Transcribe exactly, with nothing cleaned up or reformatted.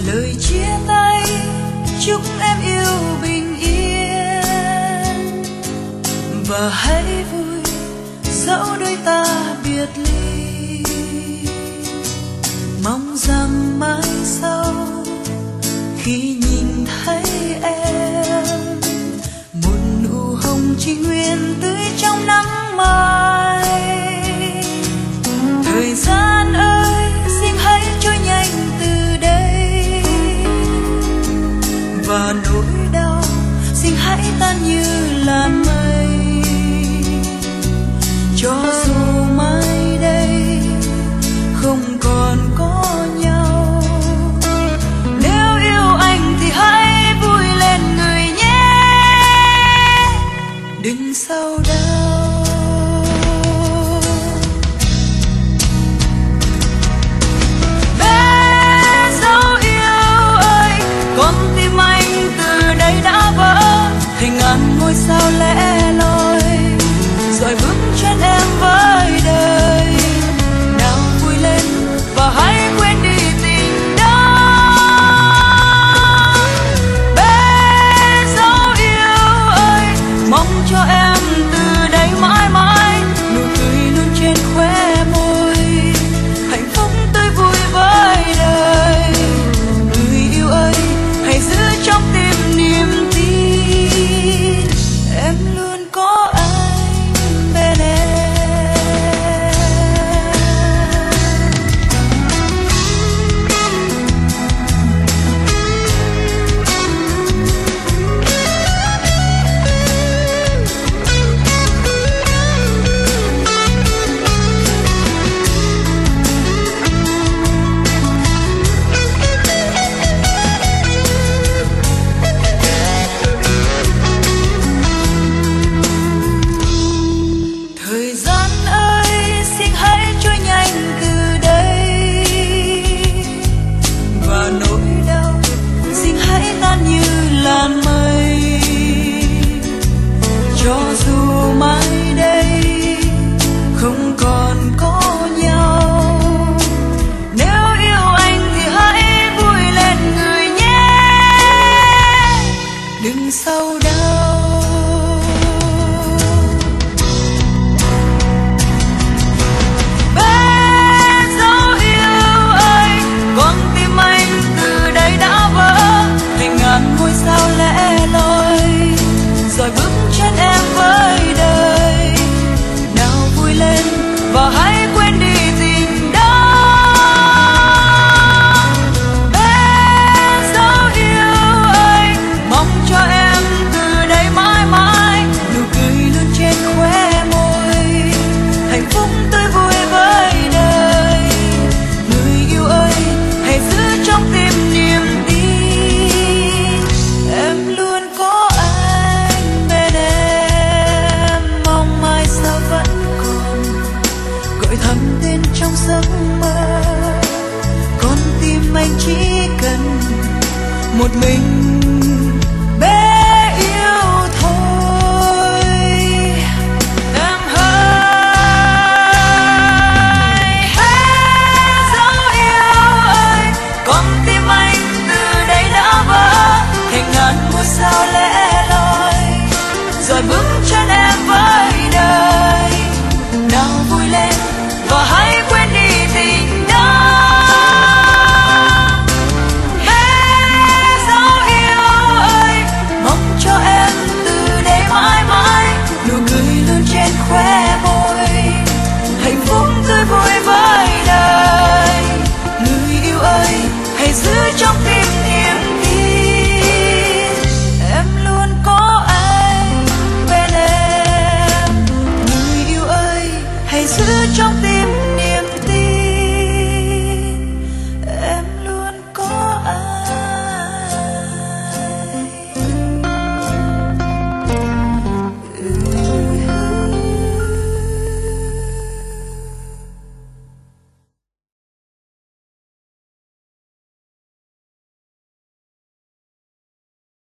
lời chia tay chúc em yêu bình yên và hãy vui dẫu đôi ta biệt ly. Mong rằng mai sau khi nhìn thấy em, một nụ hồng chỉ nguyên tươi trong nắng mai. Thời gian ơi xin hãy trôi nhanh từ đây, và nỗi đau xin hãy tan như làn mây. Cho dù mai đây không còn có nhau, nếu yêu anh thì hãy vui lên người nhé, đừng sầu đau. Bé dấu yêu ơi, con tim anh từ đây đã vỡ thành ngàn ngôi sao lẻ loi, rồi bước chân em với đời. Nào vui lên và hãy quên đi tình đó. Bé dấu yêu ơi, mong cho em từ đây mãi mãi nụ cười luôn trên khóe môi, hạnh phúc tươi vui với đời. Người yêu ơi, hãy giữ trong tim niềm tin, em luôn có anh bên em. Thời gian ơi xin hãy trôi nhanh từ đây, và nỗi đau xin hãy tan như làn mây. Cho dù mai đây không còn có nhau, nếu yêu anh thì hãy vui lên người nhé, đừng sầu đau. Bé dấu yêu ơi, con tim anh từ đây đã vỡ thành ngàn ngôi sao lẻ loi, rồi bước chân em với đời. Nào vui lên và hãy quên đi tình đó. Bé dấu yêu ơi, mong cho em từ đây mãi mãi nụ cười luôn trên khóe môi, hạnh phúc tươi vui với đời. Người yêu ơi, hãy giữ trong tim niềm tin, em luôn có anh bên em. Mong mai sau vẫn còn gọi thầm tên trong giấc mơ, con tim anh chỉ cần một mình